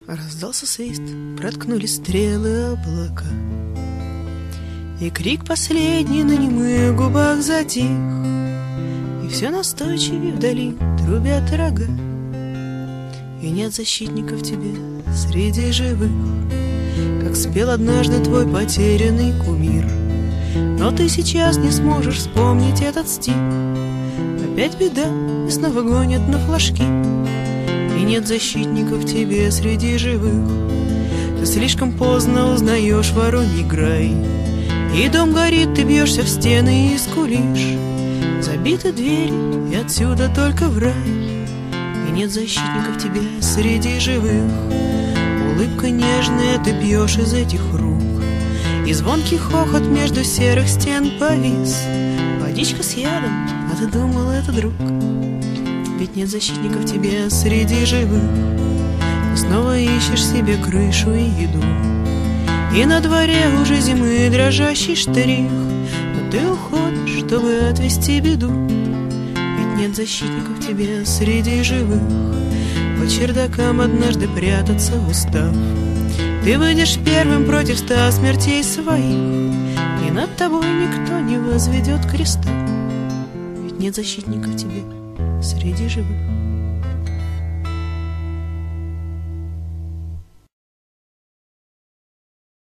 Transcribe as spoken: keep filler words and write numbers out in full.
Раздался свист, проткнули стрелы облака, и крик последний на немых губах затих, и все настойчивее вдали трубят рога, и нет защитников тебе среди живых, как спел однажды твой потерянный кумир. Но ты сейчас не сможешь вспомнить этот стих. Опять беда, и снова гонят на флажки, и нет защитников тебе среди живых. Ты слишком поздно узнаешь Вороньий край, и дом горит, ты бьешься в стены и скулишь. Забиты двери, и отсюда только в рай, и нет защитников тебе среди живых. Улыбка нежная, ты пьешь из этих рук, и звонкий хохот между серых стен повис. Водичка с ядом, а ты думал, это друг. Ведь нет защитников тебе среди живых. Ты снова ищешь себе крышу и еду, и на дворе уже зимы дрожащий штрих, но ты уходишь, чтобы отвести беду. Ведь нет защитников тебе среди живых. По чердакам однажды прятаться устав, ты выйдешь первым против ста смертей своих, и над тобой никто не возведет креста. Ведь нет защитников тебе среди живых.